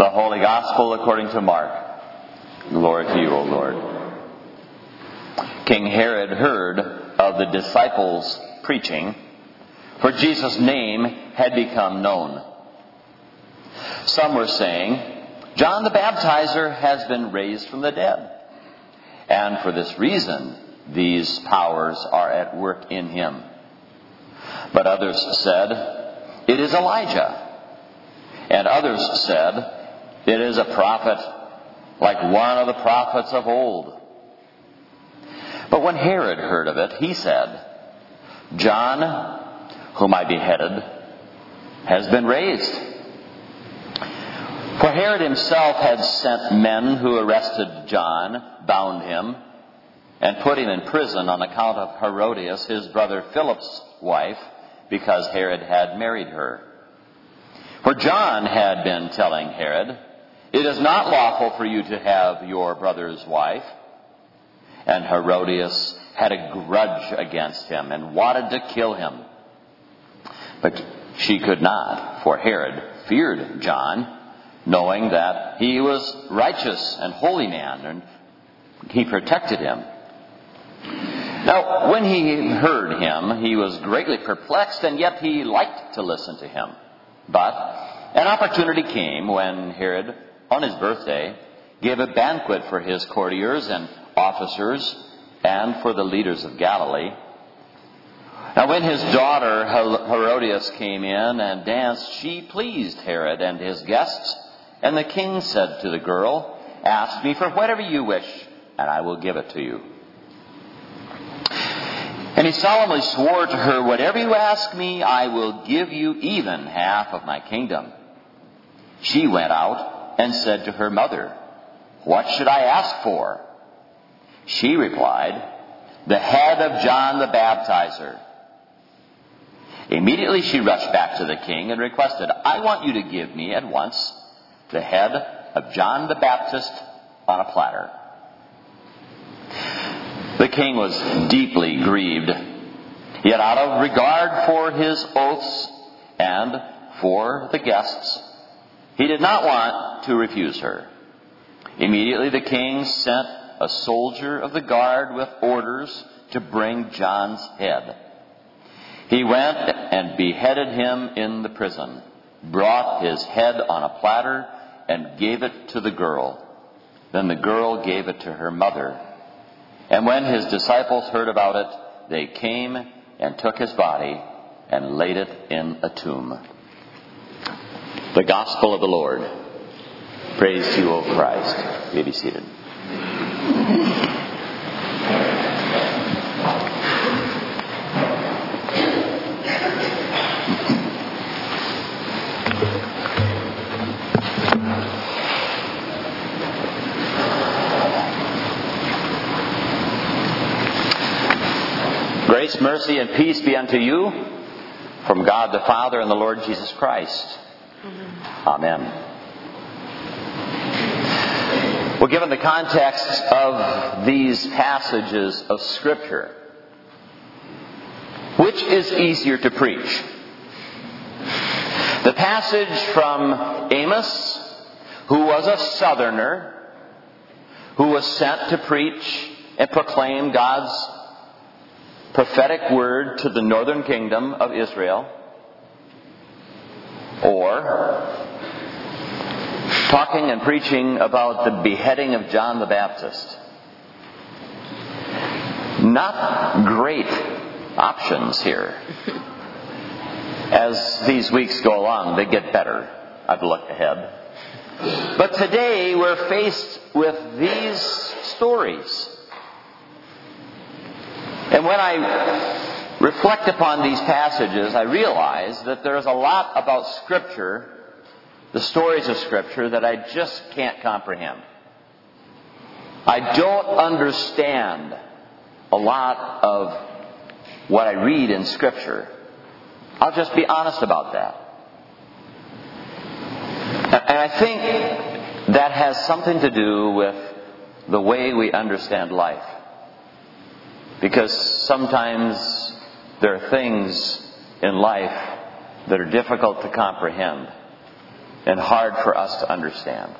The Holy Gospel according to Mark. Glory to you, O Lord. King Herod heard of the disciples' preaching, for Jesus' name had become known. Some were saying, John the Baptizer has been raised from the dead, and for this reason these powers are at work in him. But others said, it is Elijah. And others said, it is a prophet, like one of the prophets of old. But when Herod heard of it, he said, John, whom I beheaded, has been raised. For Herod himself had sent men who arrested John, bound him, and put him in prison on account of Herodias, his brother Philip's wife, because Herod had married her. For John had been telling Herod, it is not lawful for you to have your brother's wife. And Herodias had a grudge against him and wanted to kill him. But she could not, for Herod feared John, knowing that he was righteous and holy man, and he protected him. Now, when he heard him, he was greatly perplexed, and yet he liked to listen to him. But an opportunity came when Herod, on his birthday, gave a banquet for his courtiers and officers and for the leaders of Galilee. Now when his daughter Herodias came in and danced, she pleased Herod and his guests. And the king said to the girl, ask me for whatever you wish, and I will give it to you. And he solemnly swore to her, whatever you ask me, I will give you even half of my kingdom. She went out and said to her mother, what should I ask for? She replied, the head of John the Baptizer. Immediately she rushed back to the king and requested, I want you to give me at once the head of John the Baptist on a platter. The king was deeply grieved, yet out of regard for his oaths and for the guests, he did not want to refuse her. Immediately the king sent a soldier of the guard with orders to bring John's head. He went and beheaded him in the prison, brought his head on a platter, and gave it to the girl. Then the girl gave it to her mother. And when his disciples heard about it, they came and took his body and laid it in a tomb. The Gospel of the Lord. Praise to you, O Christ. You may be seated. Grace, mercy, and peace be unto you from God the Father and the Lord Jesus Christ. Amen. Well, given the context of these passages of Scripture, which is easier to preach? The passage from Amos, who was a southerner, who was sent to preach and proclaim God's prophetic word to the northern kingdom of Israel, or talking and preaching about the beheading of John the Baptist. Not great options here. As these weeks go along, they get better. I've looked ahead. But today we're faced with these stories. And when I reflect upon these passages, I realize that there's a lot about Scripture, the stories of Scripture, that I just can't comprehend. I don't understand a lot of what I read in Scripture. I'll just be honest about that. And I think that has something to do with the way we understand life. Because sometimes there are things in life that are difficult to comprehend. and hard for us to understand.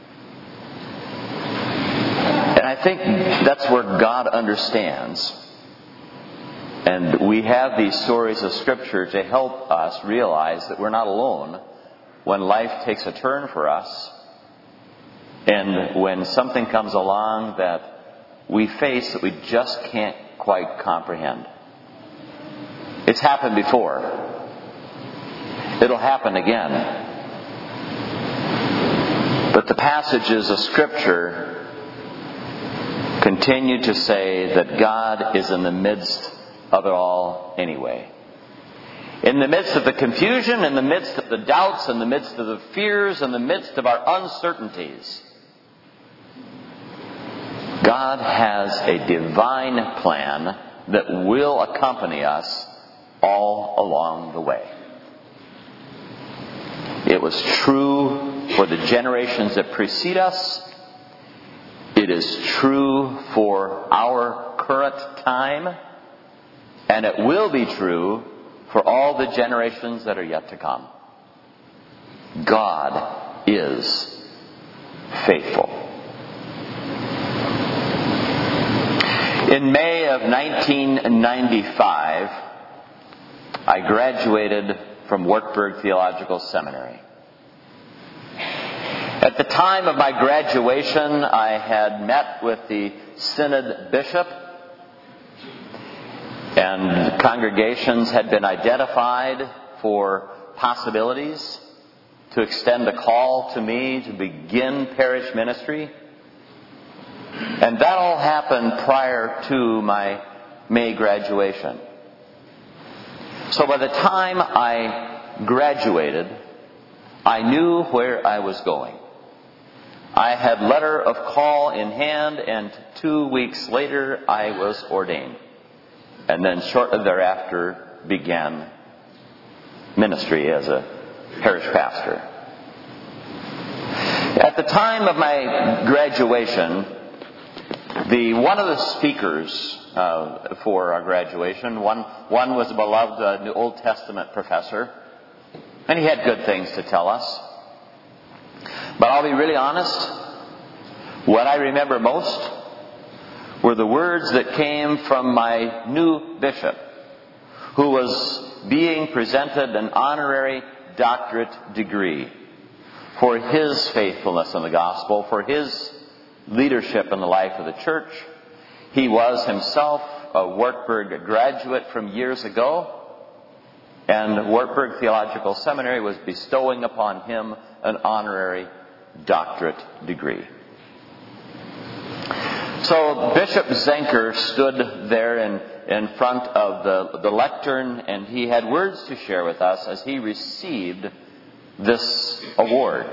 And I think that's where God understands. And we have these stories of Scripture to help us realize that we're not alone when life takes a turn for us and when something comes along that we face that we just can't quite comprehend. It's happened before. It'll happen again. But the passages of Scripture continue to say that God is in the midst of it all anyway. In the midst of the confusion, in the midst of the doubts, in the midst of the fears, in the midst of our uncertainties, God has a divine plan that will accompany us all along the way. It was true for the generations that precede us. It is true for our current time. And it will be true for all the generations that are yet to come. God is faithful. In May of 1995, I graduated from Wartburg Theological Seminary. At the time of my graduation, I had met with the Synod Bishop, and congregations had been identified for possibilities to extend a call to me to begin parish ministry. And that all happened prior to my May graduation. So by the time I graduated, I knew where I was going. I had letter of call in hand, and 2 weeks later I was ordained. And then shortly thereafter began ministry as a parish pastor. At the time of my graduation, one of the speakers for our graduation, one was a beloved Old Testament professor, and he had good things to tell us. But I'll be really honest, what I remember most were the words that came from my new bishop, who was being presented an honorary doctorate degree for his faithfulness in the gospel, for his leadership in the life of the church. He was himself a Wartburg graduate from years ago, and Wartburg Theological Seminary was bestowing upon him an honorary doctorate degree. So Bishop Zenker stood there in front of the lectern, and he had words to share with us as he received this award.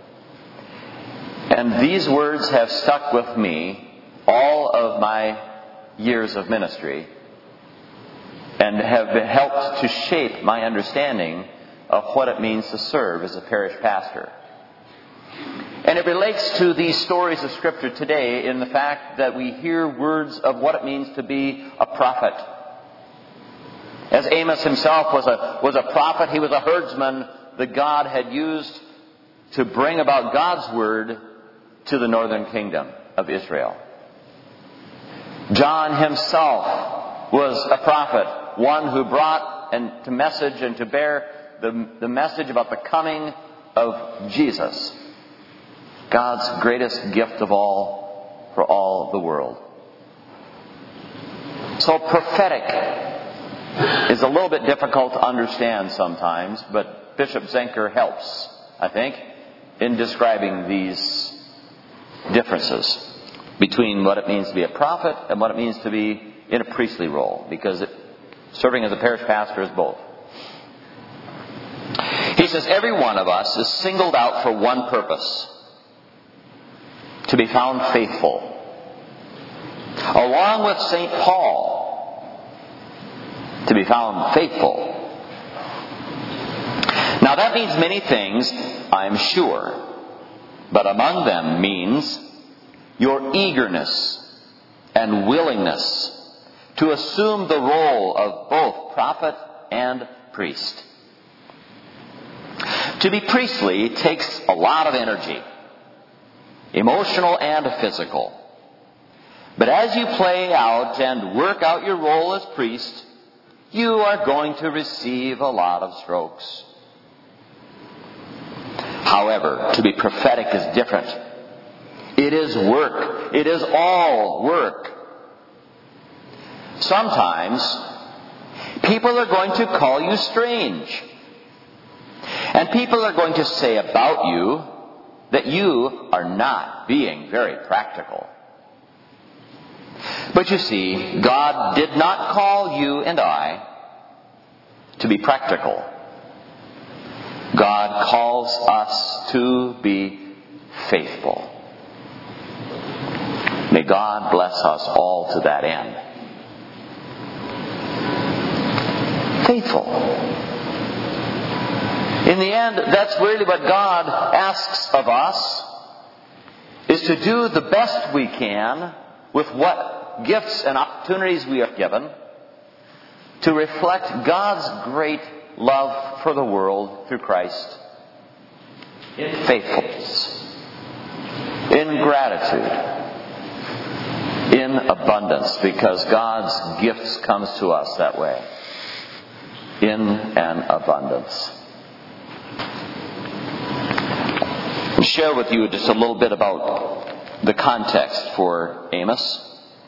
And these words have stuck with me all of my years of ministry and have helped to shape my understanding of what it means to serve as a parish pastor. And it relates to these stories of Scripture today in the fact that we hear words of what it means to be a prophet. As Amos himself was a prophet, he was a herdsman that God had used to bring about God's word to the northern kingdom of Israel. John himself was a prophet, one who brought to message and to bear the message about the coming of Jesus, God's greatest gift of all for all the world. So prophetic is a little bit difficult to understand sometimes, but Bishop Zenker helps, I think, in describing these differences between what it means to be a prophet and what it means to be in a priestly role, because serving as a parish pastor is both. He says, every one of us is singled out for one purpose: to be found faithful. Along with St. Paul, to be found faithful. Now that means many things, I'm sure. But among them means your eagerness and willingness to assume the role of both prophet and priest. To be priestly takes a lot of energy, emotional and physical. But as you play out and work out your role as priest, you are going to receive a lot of strokes. However, to be prophetic is different. It is work. It is all work. Sometimes people are going to call you strange. And people are going to say about you that you are not being very practical. But you see, God did not call you and I to be practical. God calls us to be faithful. May God bless us all to that end. Faithful. In the end, that's really what God asks of us, is to do the best we can with what gifts and opportunities we are given to reflect God's great love for the world through Christ in faithfulness, in gratitude, in abundance, because God's gifts comes to us that way, in an abundance. I'll share with you just a little bit about the context for Amos,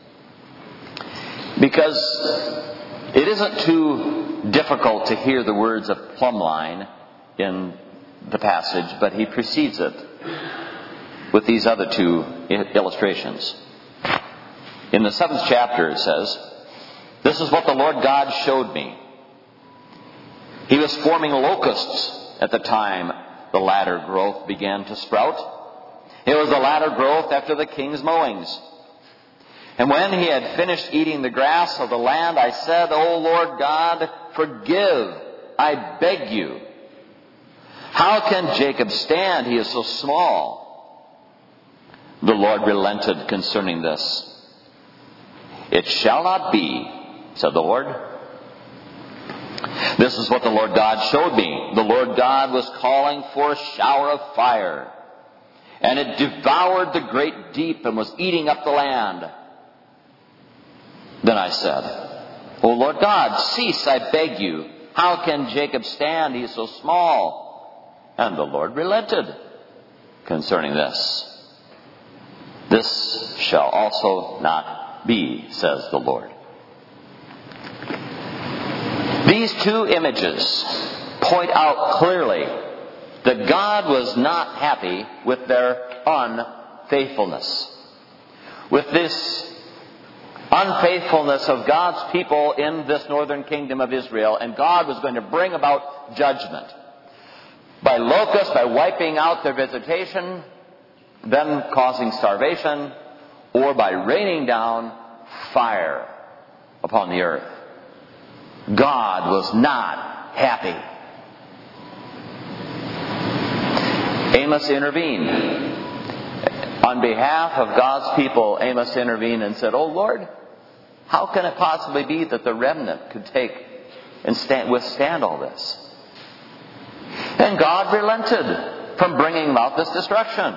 because it isn't too difficult to hear the words of plumb line in the passage, but he precedes it with these other two illustrations. In the 7th chapter it says, "This is what the Lord God showed me. He was forming locusts at the time the latter growth began to sprout. It was the latter growth after the king's mowings. And when he had finished eating the grass of the land, I said, O Lord God, forgive, I beg you. How can Jacob stand? He is so small." The Lord relented concerning this. "It shall not be," said the Lord. "This is what the Lord God showed me. The Lord God was calling for a shower of fire, and it devoured the great deep and was eating up the land. Then I said, O Lord God, cease, I beg you. How can Jacob stand? He is so small." And the Lord relented concerning this. "This shall also not be, says the Lord." These two images point out clearly that God was not happy with their unfaithfulness. With this unfaithfulness of God's people in this northern kingdom of Israel, and God was going to bring about judgment. By locusts, by wiping out their vegetation, them causing starvation, or by raining down fire upon the earth. God was not happy. Amos intervened. On behalf of God's people, Amos intervened and said, "Oh Lord, how can it possibly be that the remnant could take and withstand all this?" And God relented from bringing about this destruction.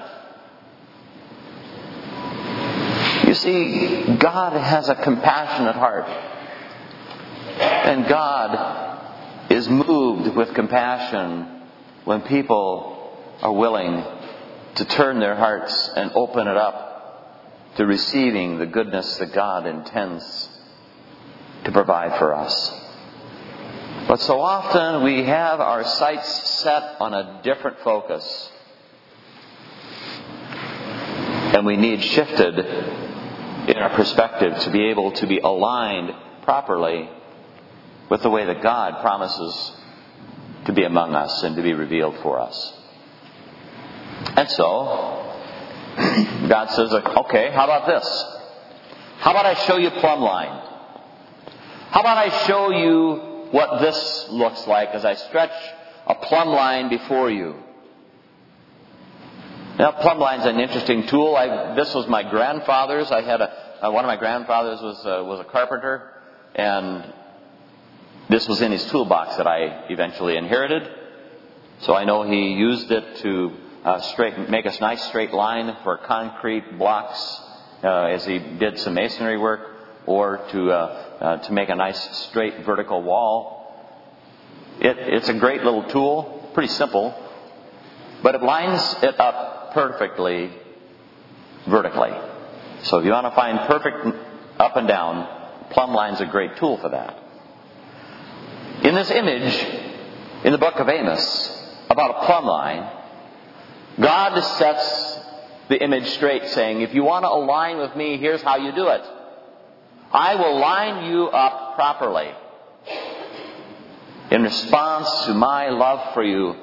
You see, God has a compassionate heart. And God is moved with compassion when people are willing to turn their hearts and open it up to receiving the goodness that God intends to provide for us. But so often we have our sights set on a different focus. And we need shifted in our perspective to be able to be aligned properly with the way that God promises to be among us and to be revealed for us. And so, God says, okay, how about this? How about I show you plumb line? How about I show you what this looks like as I stretch a plumb line before you? Now, plumb line's an interesting tool. This was my grandfather's. I had one of my grandfathers was a carpenter, and this was in his toolbox that I eventually inherited. So I know he used it to make a nice straight line for concrete blocks as he did some masonry work, or to make a nice straight vertical wall. It's a great little tool, pretty simple, but it lines it up perfectly vertically. So if you want to find perfect up and down, plumb line's a great tool for that. In this image, in the book of Amos, about a plumb line, God sets the image straight, saying, if you want to align with me, here's how you do it. I will line you up properly in response to my love for you.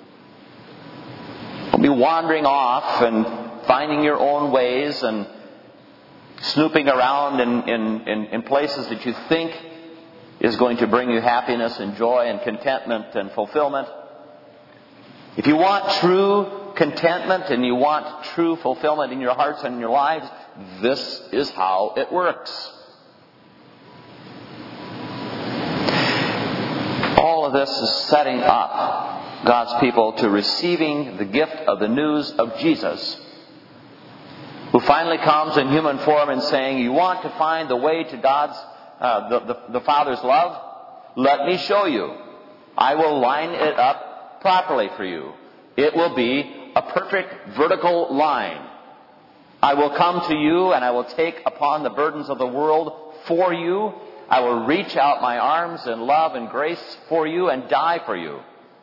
Don't be wandering off and finding your own ways and snooping around in places that you think is going to bring you happiness and joy and contentment and fulfillment. If you want true contentment and you want true fulfillment in your hearts and in your lives, this is how it works. All of this is setting up God's people to receiving the gift of the news of Jesus, who finally comes in human form and saying, you want to find the way to God's, the Father's love? Let me show you. I will line it up properly for you. It will be a perfect vertical line. I will come to you and I will take upon the burdens of the world for you. I will reach out my arms in love and grace for you and die for you.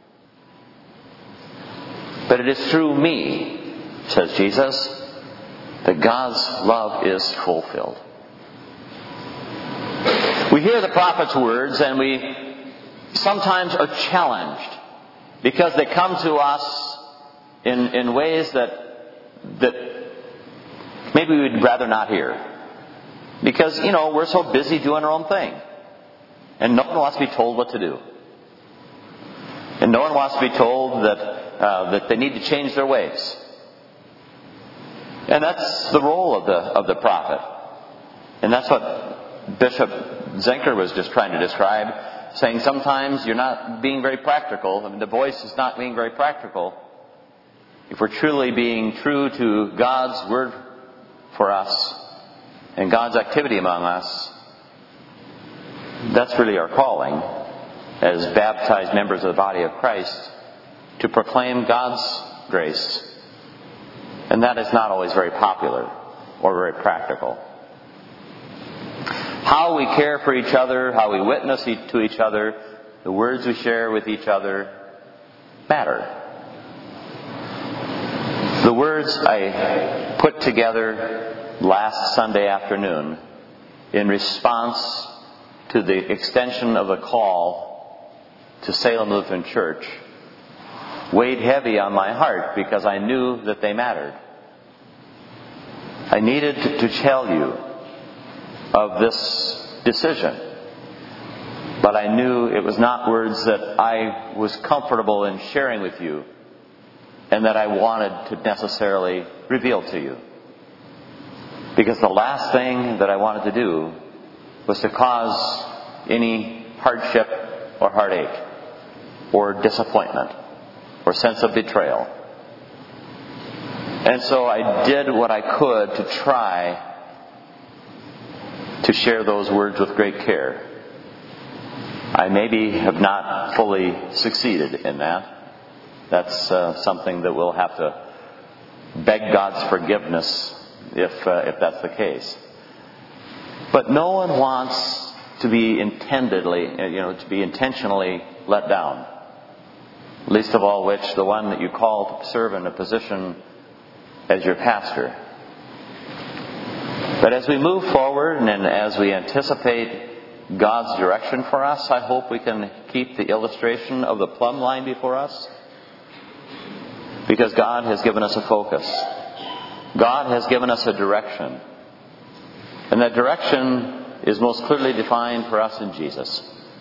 But it is through me, says Jesus, that God's love is fulfilled. We hear the prophet's words and we sometimes are challenged because they come to us in ways that maybe we'd rather not hear. Because, we're so busy doing our own thing. And no one wants to be told what to do. And no one wants to be told that they need to change their ways. And that's the role of the prophet. And that's what Bishop Zenker was just trying to describe, saying sometimes you're not being very practical. I mean, the voice is not being very practical. If we're truly being true to God's word for us and God's activity among us, that's really our calling as baptized members of the body of Christ, to proclaim God's grace. And that is not always very popular or very practical. How we care for each other, how we witness to each other, the words we share with each other matter. The words I put together last Sunday afternoon in response to the extension of the call to Salem Lutheran Church weighed heavy on my heart because I knew that they mattered. I needed to tell you of this decision, but I knew it was not words that I was comfortable in sharing with you and that I wanted to necessarily reveal to you. Because the last thing that I wanted to do was to cause any hardship or heartache or disappointment or sense of betrayal. And so I did what I could to try to share those words with great care. I maybe have not fully succeeded in that. That's something that we'll have to beg God's forgiveness if that's the case. But no one wants to be intentionally let down. Least of all which, the one that you call to serve in a position as your pastor. But as we move forward and as we anticipate God's direction for us, I hope we can keep the illustration of the plumb line before us. Because God has given us a focus. God has given us a direction. And that direction is most clearly defined for us in Jesus.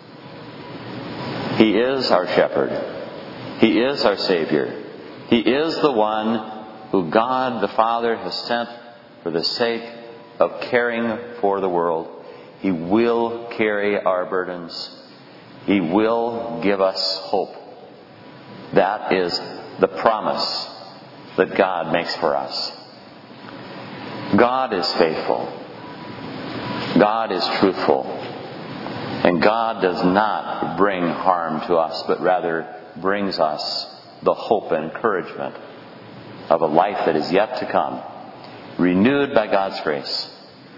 He is our shepherd. He is our Savior. He is the one who God the Father has sent for the sake of caring for the world. He will carry our burdens. He will give us hope. That is the promise that God makes for us. God is faithful. God is truthful. And God does not bring harm to us, but rather brings us the hope and encouragement of a life that is yet to come, renewed by God's grace.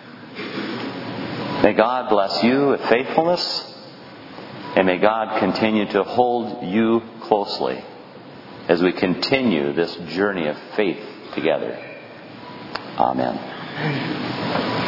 May God bless you with faithfulness, and may God continue to hold you closely as we continue this journey of faith together. Amen.